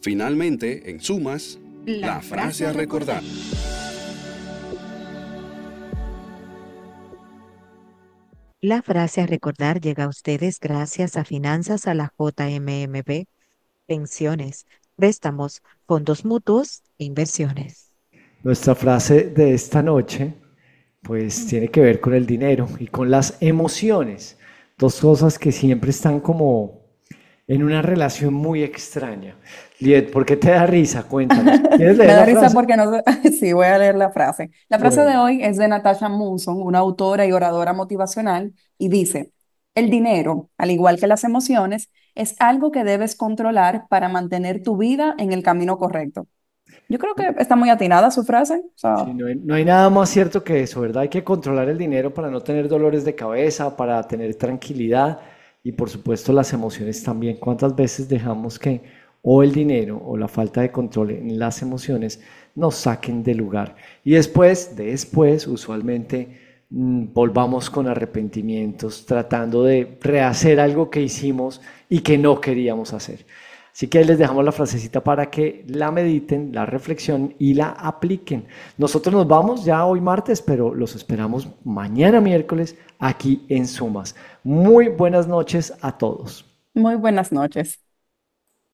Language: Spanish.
Finalmente, en sumas, la frase a recordar. La frase a recordar llega a ustedes gracias a Finanzas a la JMMB, pensiones, préstamos, fondos mutuos e inversiones. Nuestra frase de esta noche, pues tiene que ver con el dinero y con las emociones. Dos cosas que siempre están como en una relación muy extraña. Liet, ¿por qué te da risa? Cuéntanos. ¿Quieres Me leer da la risa frase? porque no sé. Sí, voy a leer la frase. La frase de Bueno, hoy es de Natasha Munson, una autora y oradora motivacional, y dice, el dinero, al igual que las emociones, es algo que debes controlar para mantener tu vida en el camino correcto. Yo creo que está muy atinada su frase. O sí, sea, no hay nada más cierto que eso, ¿verdad? Hay que controlar el dinero para no tener dolores de cabeza, para tener tranquilidad y por supuesto las emociones también. ¿Cuántas veces dejamos que o el dinero o la falta de control en las emociones nos saquen del lugar? Y después, usualmente volvamos con arrepentimientos, tratando de rehacer algo que hicimos y que no queríamos hacer. Así que ahí les dejamos la frasecita para que la mediten, la reflexionen y la apliquen. Nosotros nos vamos ya hoy martes, pero los esperamos mañana miércoles aquí en Sumas. Muy buenas noches a todos. muy buenas noches.